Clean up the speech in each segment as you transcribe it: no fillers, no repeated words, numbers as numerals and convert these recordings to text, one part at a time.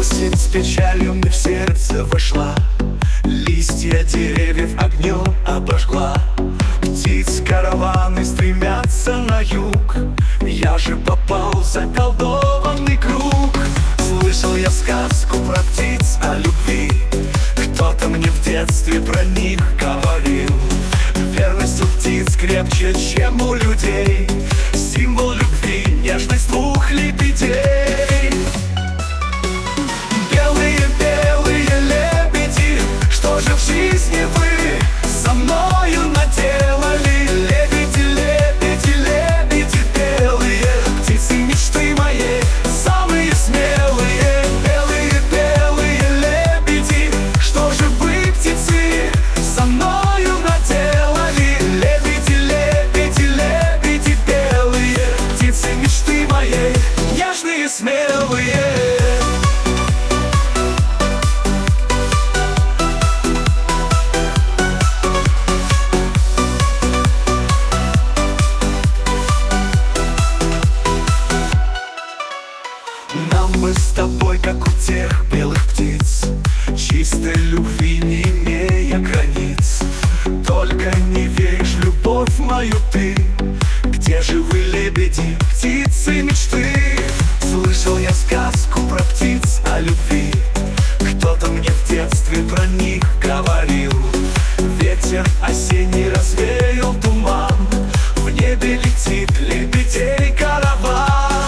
Осень с печалью мне в сердце вошла, листья деревьев огнем обожгла. Птиц караваны стремятся на юг, я же попал в заколдованный круг. Слышал я сказку про птиц о любви, кто-то мне в детстве про них говорил. Верность у птиц крепче, чем у людей, символ любви, нежность двух лебедей. Белые-белые лебеди, что же в жизни вы со мною наделали? Лебеди, лебеди, лебеди белые, птицы мечты моей, самые смелые. Белые-белые лебеди, что же вы, птицы, со мною наделали? Лебеди, лебеди, лебеди белые, птицы мечты моей, нежные, смелые. Мы с тобой, как у тех белых птиц, чистой любви не имея границ. Только не веришь в любовь мою ты, где же вы, лебеди, птицы мечты? Слышал я сказку про птиц о любви, кто-то мне в детстве про них говорил. Ветер осенний развеял туман, в небе летит лебедей караван.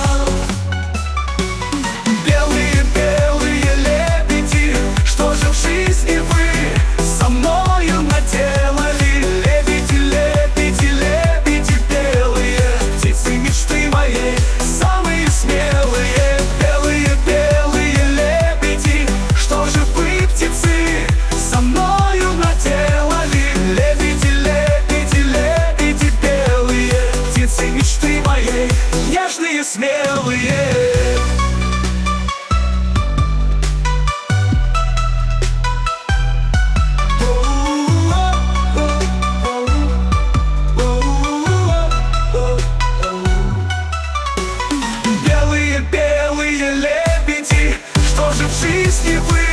И вы со мною наделали? Лебеди, лебеди, лебеди белые, птицы мечты моей, самые смелые. Белые-белые лебеди, что же вы, птицы, со мною наделали? Лебеди, лебеди, лебеди белые, птицы мечты моей, нежные, смелые. Белые лебеди, что же в жизни вы